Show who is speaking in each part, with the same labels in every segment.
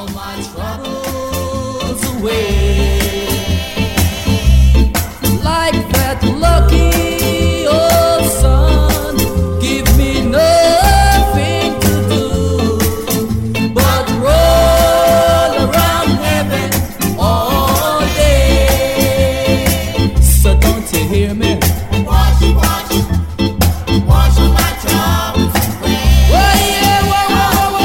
Speaker 1: all my troubles away. Like that lucky old sun, give me nothing to do but roll around heaven all day. So don't you hear me?
Speaker 2: Wash, wash, wash all my troubles away.
Speaker 1: Oh yeah, oh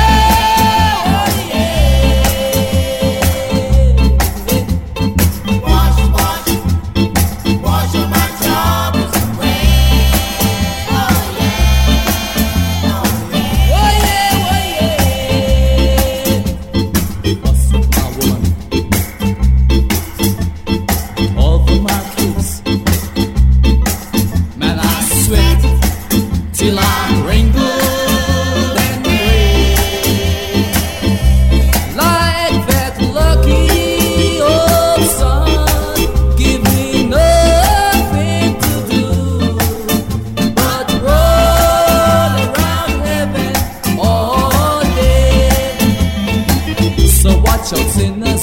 Speaker 1: yeah.
Speaker 2: Wash, wash, wash all my troubles away. Oh yeah, oh yeah.
Speaker 1: Hustle, my woman. All for my kids. Man, I sweat till I'm wrinkled and gray. Like that lucky old sun, give me nothing to do but roll around heaven all day. So watch out, sinner.